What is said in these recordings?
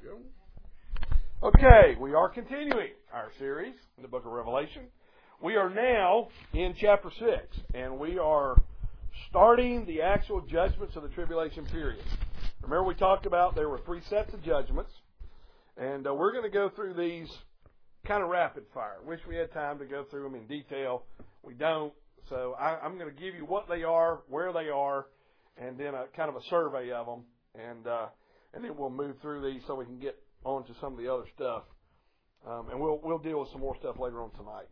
go. Okay, we are continuing our series in the book of Revelation. We are now in chapter 6, and we are starting the actual judgments of the tribulation period. Remember we talked about there were 3 sets of judgments, and we're going to go through these kind of rapid fire. Wish we had time to go through them in detail. We don't, so I'm going to give you what they are, where they are, and then a kind of a survey of them, and then we'll move through these so we can get on to some of the other stuff. And we'll deal with some more stuff later on tonight.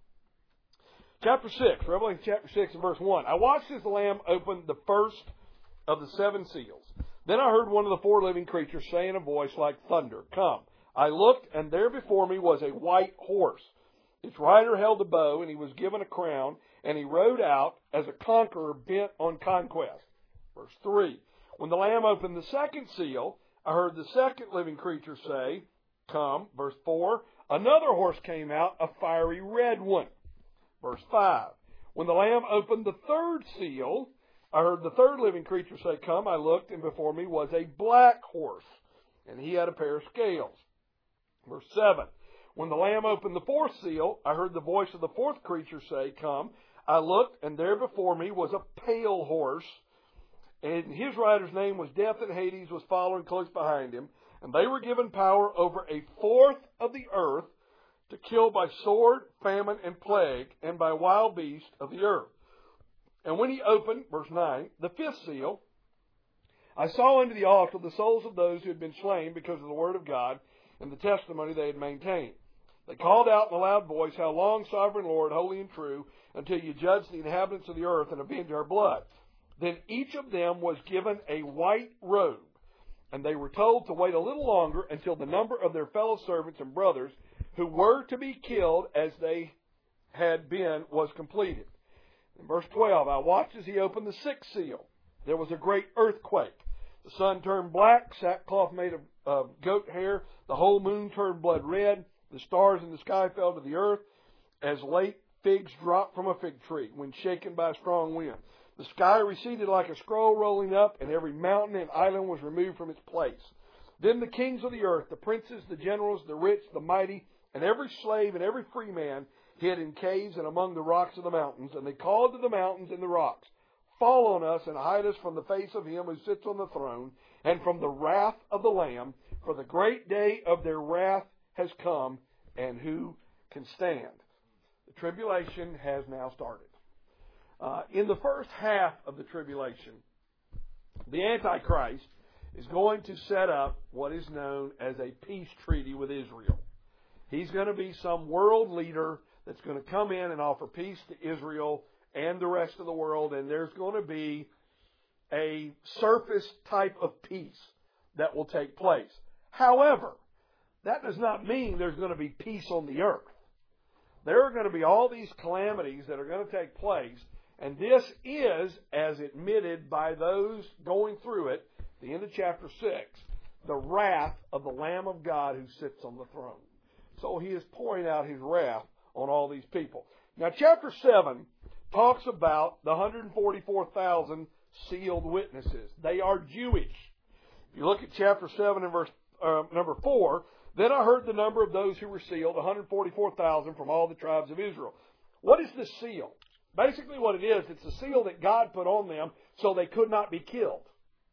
Chapter 6, Revelation chapter 6 and verse 1. I watched as the Lamb opened the first of the 7 seals. Then I heard one of the 4 living creatures say in a voice like thunder, "Come." I looked, and there before me was a white horse. Its rider held a bow, and he was given a crown, and he rode out as a conqueror bent on conquest. Verse 3. When the Lamb opened the second seal, I heard the second living creature say, "Come." Verse 4. Another horse came out, a fiery red one. Verse 5. When the Lamb opened the third seal, I heard the third living creature say, "Come." I looked, and before me was a black horse, and he had a pair of scales. Verse 7. When the Lamb opened the fourth seal, I heard the voice of the fourth creature say, "Come." I looked, and there before me was a pale horse, and his rider's name was Death, and Hades was following close behind him. And they were given power over a fourth of the earth to kill by sword, famine, and plague, and by wild beasts of the earth. And when he opened, verse 9, the fifth seal, I saw under the altar the souls of those who had been slain because of the word of God and the testimony they had maintained. They called out in a loud voice, "How long, sovereign Lord, holy and true, until you judge the inhabitants of the earth and avenge our blood?" Then each of them was given a white robe, and they were told to wait a little longer until the number of their fellow servants and brothers who were to be killed as they had been was completed. In verse 12, I watched as he opened the sixth seal. There was a great earthquake. The sun turned black, sackcloth made of goat hair. The whole moon turned blood red. The stars in the sky fell to the earth as late figs drop from a fig tree when shaken by a strong wind. The sky receded like a scroll rolling up, and every mountain and island was removed from its place. Then the kings of the earth, the princes, the generals, the rich, the mighty, and every slave and every free man hid in caves and among the rocks of the mountains. And they called to the mountains and the rocks, "Fall on us and hide us from the face of him who sits on the throne and from the wrath of the Lamb, for the great day of their wrath has come, and who can stand?" The tribulation has now started. In the first half of the tribulation, the Antichrist is going to set up what is known as a peace treaty with Israel. He's going to be some world leader that's going to come in and offer peace to Israel and the rest of the world, and there's going to be a surface type of peace that will take place. However, that does not mean there's going to be peace on the earth. There are going to be all these calamities that are going to take place, and this is, as admitted by those going through it, the end of chapter 6, the wrath of the Lamb of God who sits on the throne. So he is pouring out his wrath on all these people. Now, chapter 7 talks about the 144,000 sealed witnesses. They are Jewish. If you look at chapter 7 and verse number 4, then I heard the number of those who were sealed, 144,000 from all the tribes of Israel. What is the seal? Basically what it is, it's a seal that God put on them so they could not be killed.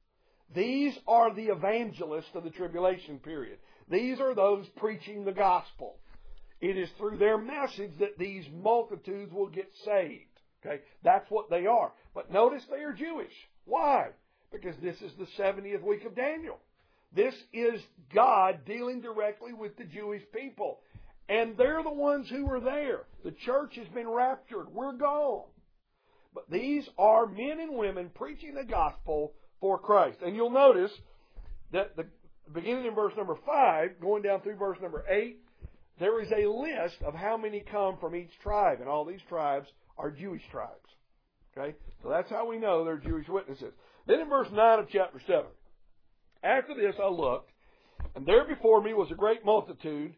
These are the evangelists of the tribulation period. These are those preaching the gospel. It is through their message that these multitudes will get saved. Okay, that's what they are. But notice they are Jewish. Why? Because this is the 70th week of Daniel. This is God dealing directly with the Jewish people. And they're the ones who are there. The church has been raptured. We're gone. But these are men and women preaching the gospel for Christ. And you'll notice that beginning in verse number 5, going down through verse number 8, there is a list of how many come from each tribe. And all these tribes are Jewish tribes. Okay? So that's how we know they're Jewish witnesses. Then in verse 9 of chapter 7, after this I looked, and there before me was a great multitude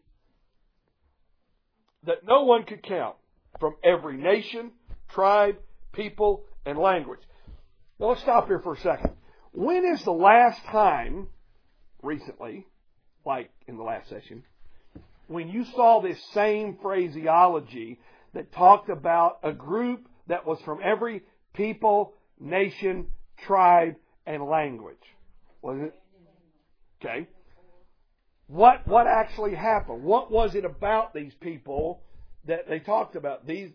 that no one could count, from every nation, tribe, people, and language. Now let's stop here for a second. When is the last time, recently, like in the last session, when you saw this same phraseology that talked about a group that was from every people, nation, tribe, and language. Wasn't it? Okay. What actually happened? What was it about these people that they talked about? It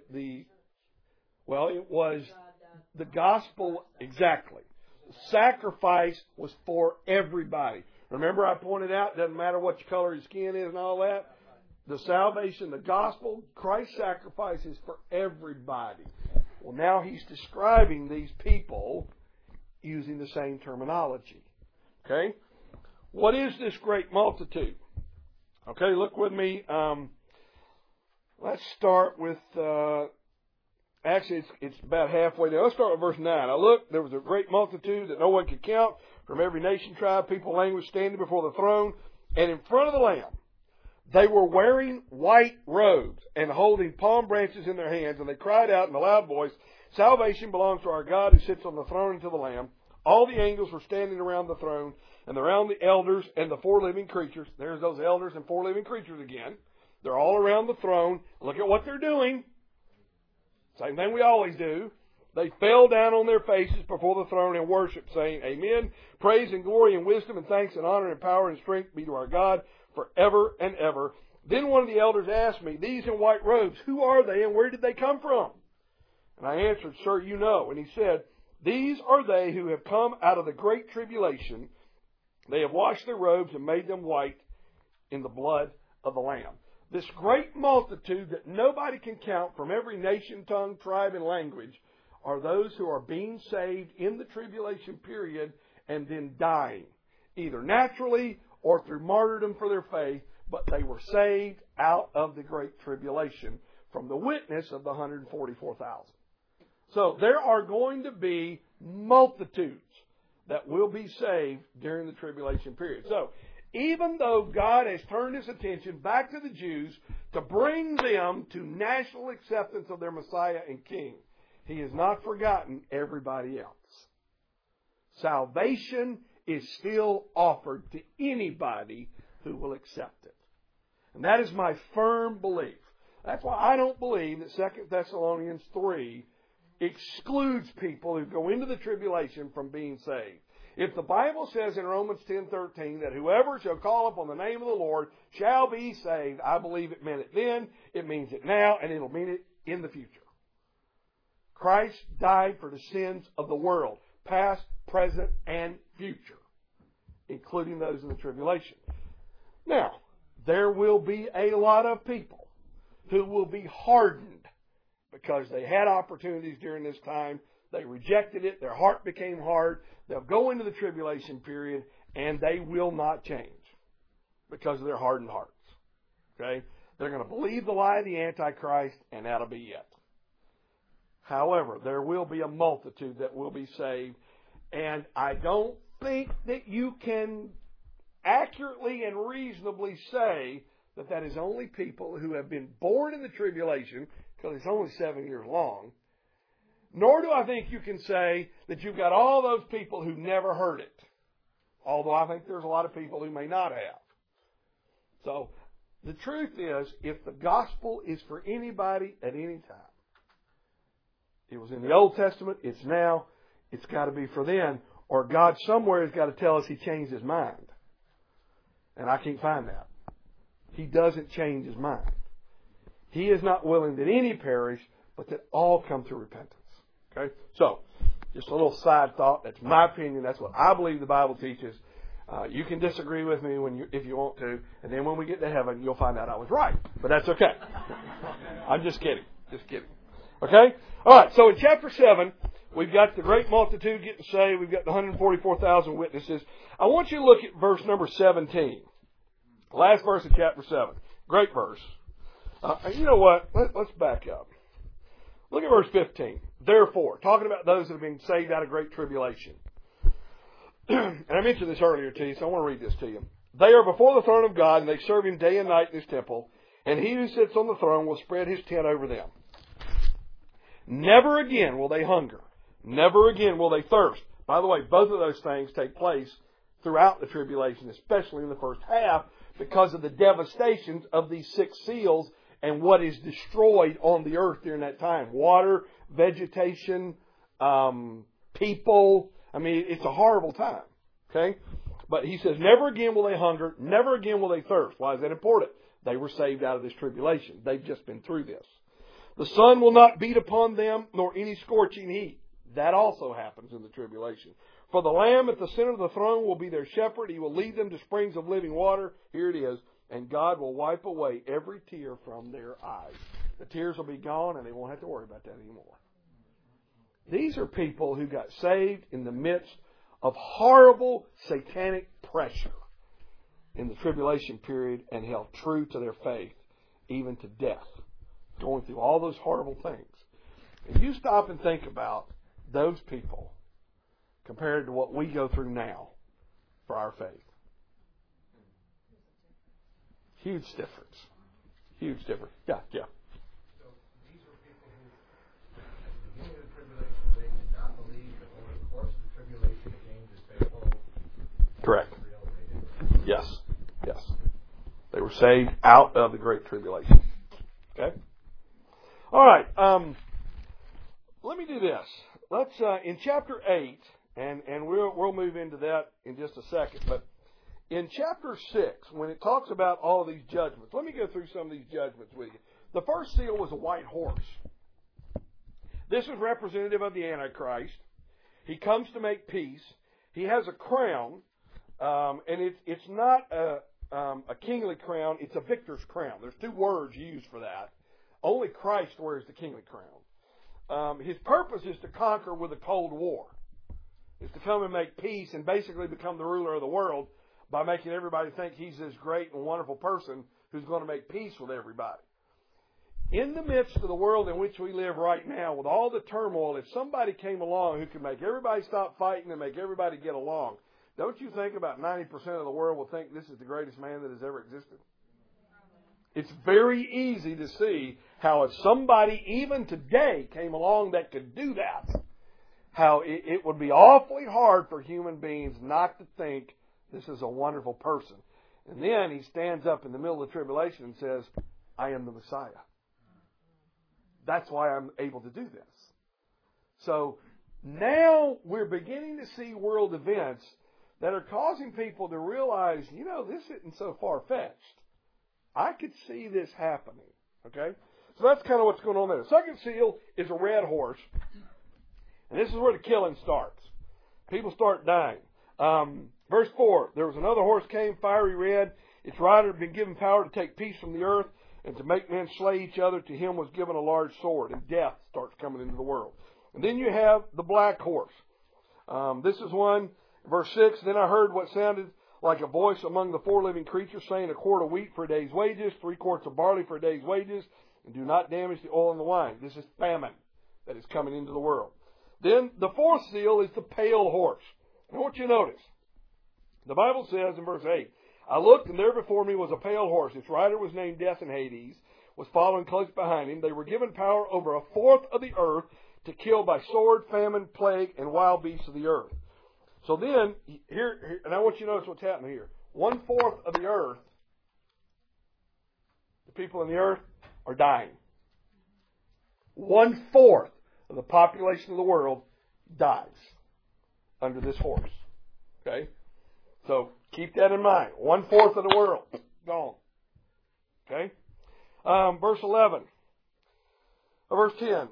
was the gospel, exactly. Sacrifice was for everybody. Remember I pointed out, it doesn't matter what your color your skin is and all that. The salvation, the gospel, Christ's sacrifice is for everybody. Well, now he's describing these people using the same terminology. Okay? What is this great multitude? Okay, look with me. Let's start with, actually it's about halfway there. Let's start with verse 9. I looked, there was a great multitude that no one could count from every nation, tribe, people, language standing before the throne and in front of the Lamb. They were wearing white robes and holding palm branches in their hands, and they cried out in a loud voice, "Salvation belongs to our God who sits on the throne and to the Lamb." All the angels were standing around the throne and around the elders and the four living creatures. There's those elders and four living creatures again. They're all around the throne. Look at what they're doing. Same thing we always do. They fell down on their faces before the throne and worshiped, saying, "Amen. Praise and glory and wisdom and thanks and honor and power and strength be to our God forever and ever." Then one of the elders asked me, "These in white robes, who are they and where did they come from?" And I answered, "Sir, you know." And he said, "These are they who have come out of the great tribulation. They have washed their robes and made them white in the blood of the Lamb." This great multitude that nobody can count from every nation, tongue, tribe, and language are those who are being saved in the tribulation period and then dying, either naturally or through martyrdom for their faith, but they were saved out of the great tribulation from the witness of the 144,000. So there are going to be multitudes that will be saved during the tribulation period. So even though God has turned His attention back to the Jews to bring them to national acceptance of their Messiah and King, He has not forgotten everybody else. Salvation is still offered to anybody who will accept it. And that is my firm belief. That's why I don't believe that 2 Thessalonians 3 excludes people who go into the tribulation from being saved. If the Bible says in Romans 10:13 that whoever shall call upon the name of the Lord shall be saved, I believe it meant it then, it means it now, and it'll mean it in the future. Christ died for the sins of the world, past, present, and future, including those in the tribulation. Now, there will be a lot of people who will be hardened because they had opportunities during this time. They rejected it. Their heart became hard. They'll go into the tribulation period and they will not change because of their hardened hearts. Okay? They're going to believe the lie of the Antichrist, and that'll be it. However, there will be a multitude that will be saved, and I don't think that you can accurately and reasonably say that that is only people who have been born in the tribulation, because it's only 7 years long. Nor do I think you can say that you've got all those people who never heard it. Although I think there's a lot of people who may not have. So, the truth is, if the gospel is for anybody at any time, it was in the Old Testament, it's now, it's got to be for then, or God somewhere has got to tell us He changed His mind. And I can't find that. He doesn't change His mind. He is not willing that any perish, but that all come to repentance. Okay? So, just a little side thought. That's my opinion. That's what I believe the Bible teaches. You can disagree with me if you want to, and then when we get to heaven, you'll find out I was right. But that's okay. I'm just kidding. Just kidding. Okay? All right, so in chapter 7, we've got the great multitude getting saved. We've got the 144,000 witnesses. I want you to look at verse number 17. Last verse of chapter 7. Great verse. You know what? Let's back up. Look at verse 15. Therefore, talking about those that have been saved out of great tribulation. And I mentioned this earlier to you, so I want to read this to you. They are before the throne of God, and they serve Him day and night in His temple. And He who sits on the throne will spread His tent over them. Never again will they hunger. Never again will they thirst. By the way, both of those things take place throughout the tribulation, especially in the first half, because of the devastations of these 6 seals and what is destroyed on the earth during that time. Water, vegetation, people. I mean, it's a horrible time. Okay? But he says, never again will they hunger, never again will they thirst. Why is that important? They were saved out of this tribulation. They've just been through this. The sun will not beat upon them, nor any scorching heat. That also happens in the tribulation. For the Lamb at the center of the throne will be their shepherd. He will lead them to springs of living water. Here it is. And God will wipe away every tear from their eyes. The tears will be gone, and they won't have to worry about that anymore. These are people who got saved in the midst of horrible satanic pressure in the tribulation period and held true to their faith, even to death, going through all those horrible things. If you stop and think about those people compared to what we go through now for our faith, huge difference. Huge difference. Yeah. So these were people who, at the beginning of the tribulation, they did not believe that over the course of the tribulation came to say, oh, correct. Yes. They were saved out of the Great Tribulation. Okay? All right. Let me do this. Let's, in chapter 8, and we'll move into that in just a second, but in chapter 6, when it talks about all of these judgments, let me go through some of these judgments with you. The first seal was a white horse. This is representative of the Antichrist. He comes to make peace. He has a crown, and it's not a kingly crown, it's a victor's crown. There's 2 words used for that. Only Christ wears the kingly crown. His purpose is to conquer with a Cold War. Is to come and make peace and basically become the ruler of the world by making everybody think he's this great and wonderful person who's going to make peace with everybody. In the midst of the world in which we live right now, with all the turmoil, if somebody came along who could make everybody stop fighting and make everybody get along, don't you think about 90% of the world will think this is the greatest man that has ever existed? It's very easy to see how if somebody even today came along that could do that, how it would be awfully hard for human beings not to think this is a wonderful person. And then he stands up in the middle of the tribulation and says, I am the Messiah. That's why I'm able to do this. So now we're beginning to see world events that are causing people to realize, this isn't so far-fetched. I could see this happening. Okay? So that's kind of what's going on there. The second seal is a red horse. And this is where the killing starts. People start dying. Verse 4, there was another horse came, fiery red. Its rider had been given power to take peace from the earth and to make men slay each other. To him was given a large sword, and death starts coming into the world. And then you have the black horse. This is one, verse 6, then I heard what sounded like a voice among the 4 living creatures saying, a quart of wheat for a day's wages, 3 quarts of barley for a day's wages, and do not damage the oil and the wine. This is famine that is coming into the world. Then the 4th seal is the pale horse. And I want you to notice, the Bible says in verse 8, I looked, and there before me was a pale horse. Its rider was named Death, and Hades was following close behind him. They were given power over 1/4 of the earth to kill by sword, famine, plague, and wild beasts of the earth. So then, here, and I want you to notice what's happening here. 1/4 of the earth, the people in the earth, are dying. 1/4 of the population of the world dies under this horse. Okay? So keep that in mind. 1/4 of the world gone. Okay? Verse 11. Verse 10.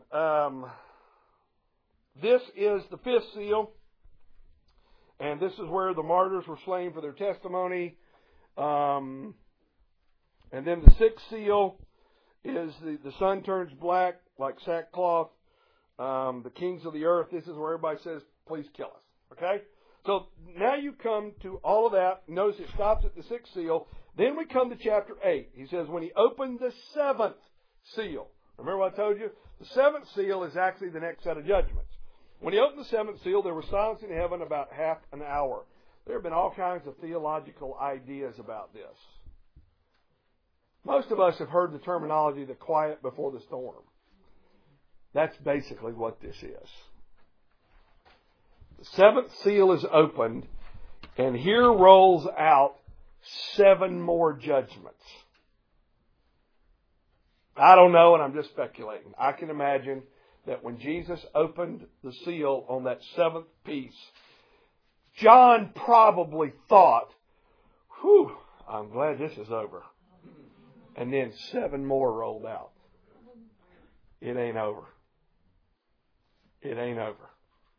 This is the 5th seal. And this is where the martyrs were slain for their testimony. And then the 6th seal is the sun turns black like sackcloth. The kings of the earth. This is where everybody says, please kill us. Okay? So now you come to all of that. Notice it stops at the 6th seal. Then we come to chapter 8. He says, when he opened the 7th seal. Remember what I told you? The 7th seal is actually the next set of judgments. When he opened the 7th seal, there was silence in heaven about half an hour. There have been all kinds of theological ideas about this. Most of us have heard the terminology, the quiet before the storm. That's basically what this is. The 7th seal is opened, And here rolls out 7 more judgments. I don't know, and I'm just speculating. I can imagine that when Jesus opened the seal on that 7th piece, John probably thought, whew, I'm glad this is over. And then 7 more rolled out. It ain't over. It ain't over.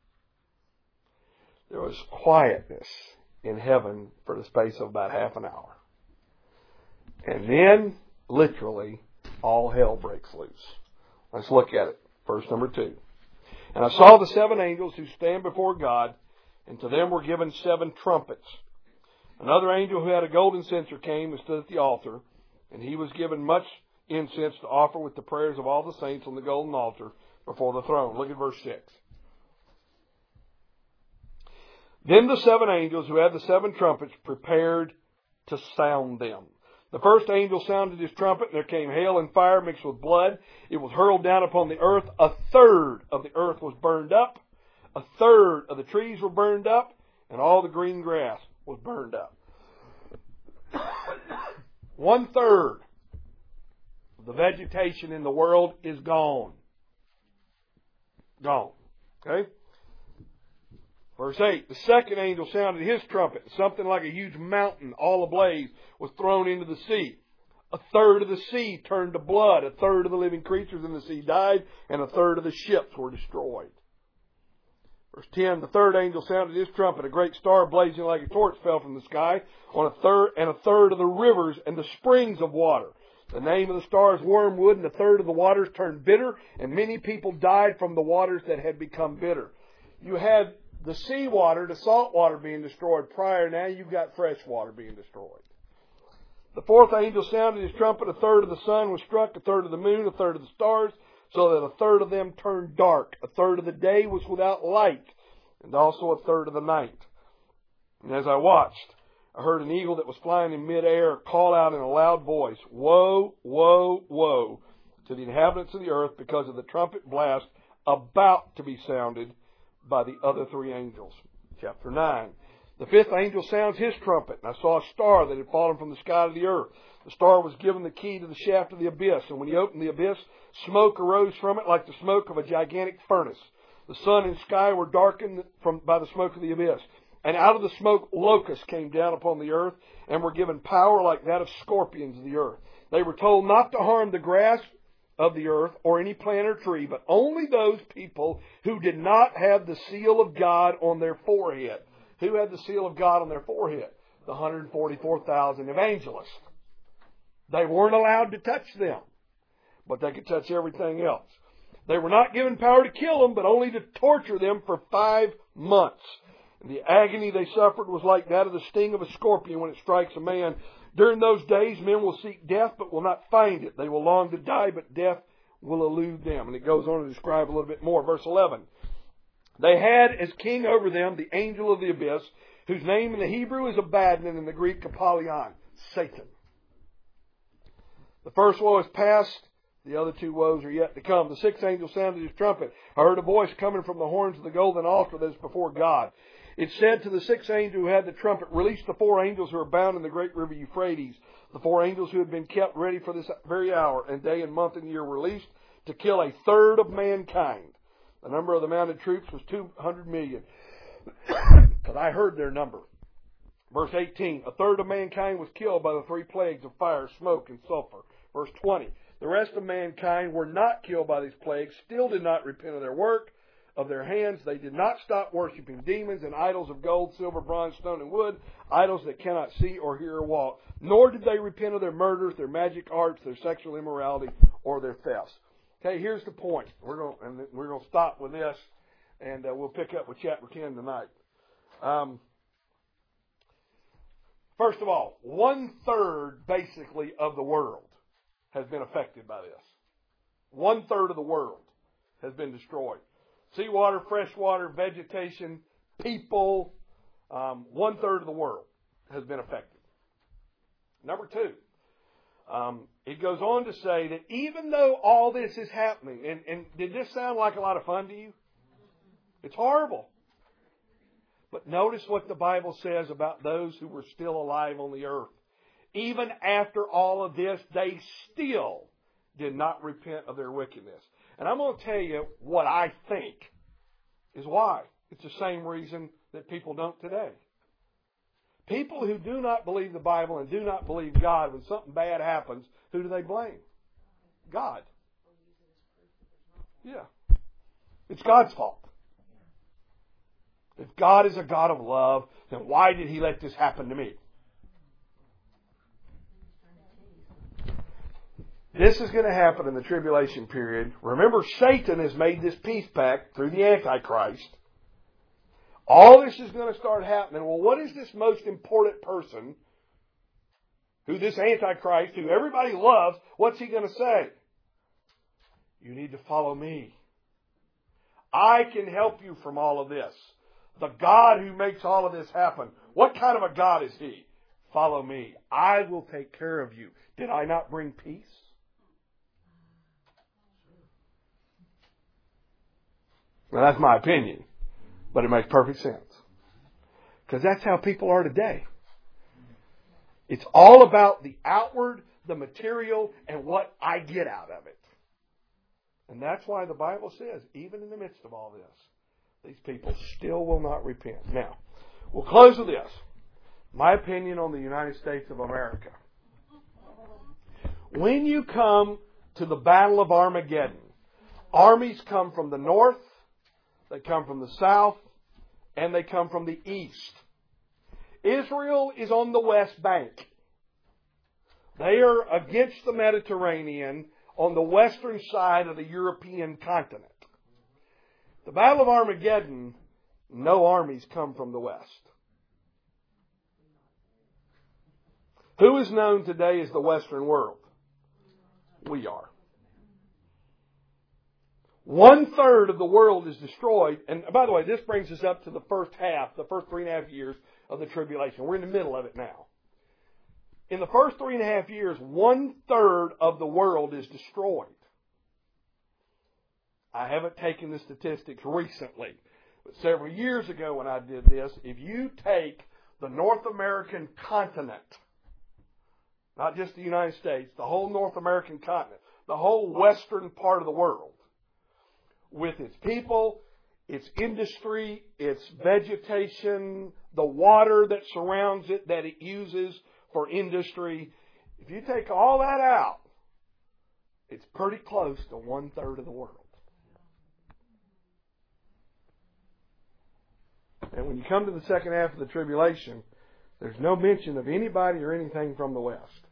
There was quietness in heaven for the space of about half an hour. And then, literally, all hell breaks loose. Let's look at it. Verse number 2. And I saw the 7 angels who stand before God, and to them were given 7 trumpets. Another angel who had a golden censer came and stood at the altar, and he was given much incense to offer with the prayers of all the saints on the golden altar before the throne. Look at verse 6. Then the 7 angels who had the 7 trumpets prepared to sound them. The first angel sounded his trumpet, and there came hail and fire mixed with blood. It was hurled down upon the earth. 1/3 of the earth was burned up. 1/3 of the trees were burned up, and all the green grass was burned up. 1/3 of the vegetation in the world is gone. Gone. Okay? Verse 8, the second angel sounded his trumpet. Something like a huge mountain, all ablaze, was thrown into the sea. 1/3 of the sea turned to blood. 1/3 of the living creatures in the sea died, and 1/3 of the ships were destroyed. Verse 10, the third angel sounded his trumpet. A great star blazing like a torch fell from the sky on 1/3 of the rivers and the springs of water. The name of the star is wormwood, and 1/3 of the waters turned bitter, and many people died from the waters that had become bitter. You had the seawater, the salt water being destroyed prior. Now you've got fresh water being destroyed. The fourth angel sounded his trumpet. 1/3 of the sun was struck, 1/3 of the moon, 1/3 of the stars, so that 1/3 of them turned dark. 1/3 of the day was without light, and also 1/3 of the night. And as I watched, I heard an eagle that was flying in midair call out in a loud voice, "Woe, woe, woe to the inhabitants of the earth because of the trumpet blast about to be sounded by the other 3 angels." Chapter 9. The 5th angel sounds his trumpet, and I saw a star that had fallen from the sky to the earth. The star was given the key to the shaft of the abyss, and when he opened the abyss, smoke arose from it like the smoke of a gigantic furnace. The sun and sky were darkened by the smoke of the abyss. And out of the smoke locusts came down upon the earth, and were given power like that of scorpions of the earth. They were told not to harm the grass of the earth or any plant or tree, but only those people who did not have the seal of God on their forehead. Who had the seal of God on their forehead? The 144,000 evangelists. They weren't allowed to touch them, but they could touch everything else. They were not given power to kill them, but only to torture them for 5 months. And the agony they suffered was like that of the sting of a scorpion when it strikes a man. During those days, men will seek death, but will not find it. They will long to die, but death will elude them. And it goes on to describe a little bit more. Verse 11. They had as king over them the angel of the abyss, whose name in the Hebrew is Abaddon and in the Greek Apollyon, Satan. The first woe is past. The other 2 woes are yet to come. The 6th angel sounded his trumpet. I heard a voice coming from the horns of the golden altar that is before God. It said to the 6th angel who had the trumpet, "Release the 4 angels who are bound in the great river Euphrates." The 4 angels who had been kept ready for this very hour, and day and month and year were released to kill 1/3 of mankind. The number of the mounted troops was 200 million. Because I heard their number. Verse 18. 1/3 of mankind was killed by the 3 plagues of fire, smoke, and sulfur. Verse 20. The rest of mankind were not killed by these plagues, still did not repent of their work, of their hands. They did not stop worshiping demons and idols of gold, silver, bronze, stone, and wood, idols that cannot see or hear or walk. Nor did they repent of their murders, their magic arts, their sexual immorality, or their thefts. Okay, here's the point. We're going to stop with this, and we'll pick up with chapter 10 tonight. First of all, 1/3 basically of the world has been affected by this. 1/3 of the world has been destroyed. Seawater, freshwater, vegetation, people, 1/3 of the world has been affected. Number 2, it goes on to say that even though all this is happening, and did this sound like a lot of fun to you? It's horrible. But notice what the Bible says about those who were still alive on the earth. Even after all of this, they still did not repent of their wickedness. And I'm going to tell you what I think is why. It's the same reason that people don't today. People who do not believe the Bible and do not believe God, when something bad happens, who do they blame? God. Yeah. It's God's fault. If God is a God of love, then why did He let this happen to me? This is going to happen in the tribulation period. Remember, Satan has made this peace pact through the Antichrist. All this is going to start happening. Well, what is this most important person who this Antichrist, who everybody loves, what's he going to say? You need to follow me. I can help you from all of this. The God who makes all of this happen. What kind of a God is He? Follow me. I will take care of you. Did I not bring peace? Now, that's my opinion, but it makes perfect sense. Because that's how people are today. It's all about the outward, the material, and what I get out of it. And that's why the Bible says, even in the midst of all this, these people still will not repent. Now, we'll close with this. My opinion on the United States of America. When you come to the Battle of Armageddon, armies come from the north, they come from the south, and they come from the east. Israel is on the west bank. They are against the Mediterranean on the western side of the European continent. The Battle of Armageddon, no armies come from the west. Who is known today as the Western world? We are. 1/3 of the world is destroyed. And by the way, this brings us up to the first half, the first 3.5 years of the tribulation. We're in the middle of it now. In the first 3.5 years, 1/3 of the world is destroyed. I haven't taken the statistics recently, but several years ago when I did this, if you take the North American continent, not just the United States, the whole North American continent, the whole western part of the world, with its people, its industry, its vegetation, the water that surrounds it, that it uses for industry, if you take all that out, it's pretty close to 1/3 of the world. And when you come to the second half of the tribulation, there's no mention of anybody or anything from the West.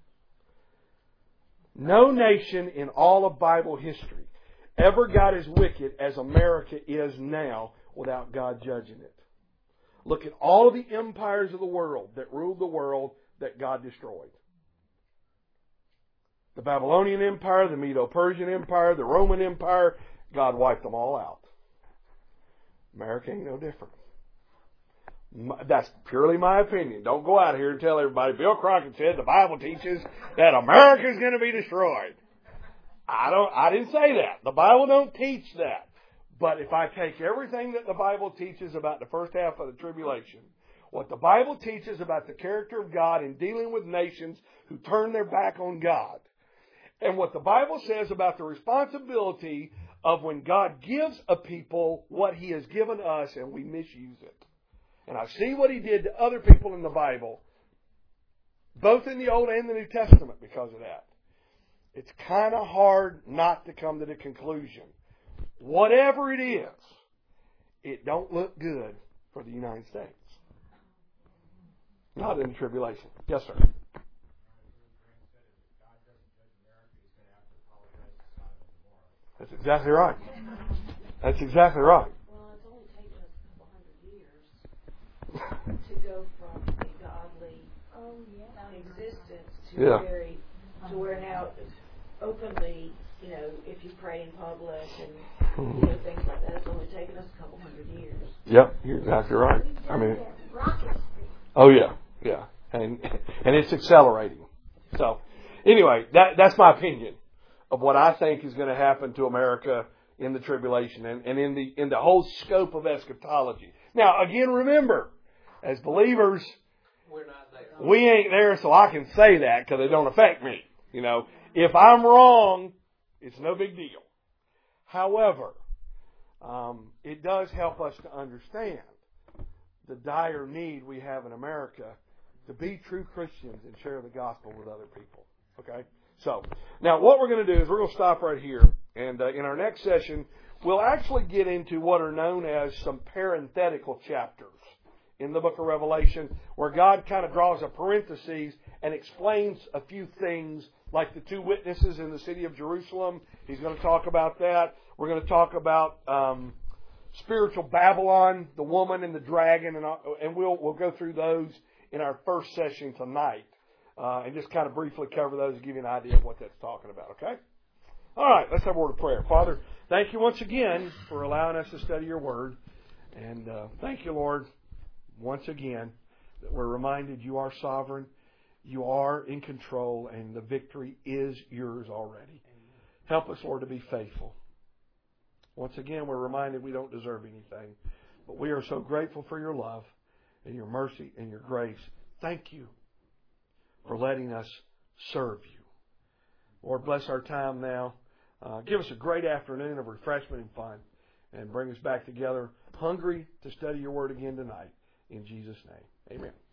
No nation in all of Bible history ever got as wicked as America is now without God judging it. Look at all the empires of the world that ruled the world that God destroyed. The Babylonian Empire, the Medo-Persian Empire, the Roman Empire, God wiped them all out. America ain't no different. That's purely my opinion. Don't go out here and tell everybody, Bill Crockett said the Bible teaches that America is going to be destroyed. I didn't say that. The Bible don't teach that. But if I take everything that the Bible teaches about the first half of the tribulation, what the Bible teaches about the character of God in dealing with nations who turn their back on God, and what the Bible says about the responsibility of when God gives a people what He has given us and we misuse it. And I see what He did to other people in the Bible, both in the Old and the New Testament, because of that. It's kind of hard not to come to the conclusion. Whatever it is, it don't look good for the United States. Not in the tribulation. Yes, sir. That's exactly right. That's exactly right. Well, it's only taken us a couple hundred years to go from a godly existence to where now openly, if you pray in public and things like that, it's only taken us a couple hundred years. Yep, you're exactly right. I mean, oh yeah, and it's accelerating. So, anyway, that's my opinion of what I think is going to happen to America in the tribulation and in the whole scope of eschatology. Now, again, remember, as believers, We're not there. we ain't there, so I can say that because it don't affect me. You know, if I'm wrong, it's no big deal. However, it does help us to understand the dire need we have in America to be true Christians and share the gospel with other people. Okay? So, now what we're going to do is we're going to stop right here. And in our next session, we'll actually get into what are known as some parenthetical chapters in the book of Revelation, where God kind of draws a parenthesis and explains a few things, like the two witnesses in the city of Jerusalem. He's going to talk about that. We're going to talk about spiritual Babylon, the woman and the dragon, and we'll go through those in our first session tonight, and just kind of briefly cover those and give you an idea of what that's talking about. Okay? All right, let's have a word of prayer. Father, thank you once again for allowing us to study your word, and thank you, Lord, once again, that we're reminded you are sovereign, you are in control, and the victory is yours already. Help us, Lord, to be faithful. Once again, we're reminded we don't deserve anything, but we are so grateful for your love and your mercy and your grace. Thank you for letting us serve you. Lord, bless our time now. Give us a great afternoon of refreshment and fun, and bring us back together hungry to study your word again tonight. In Jesus' name, amen.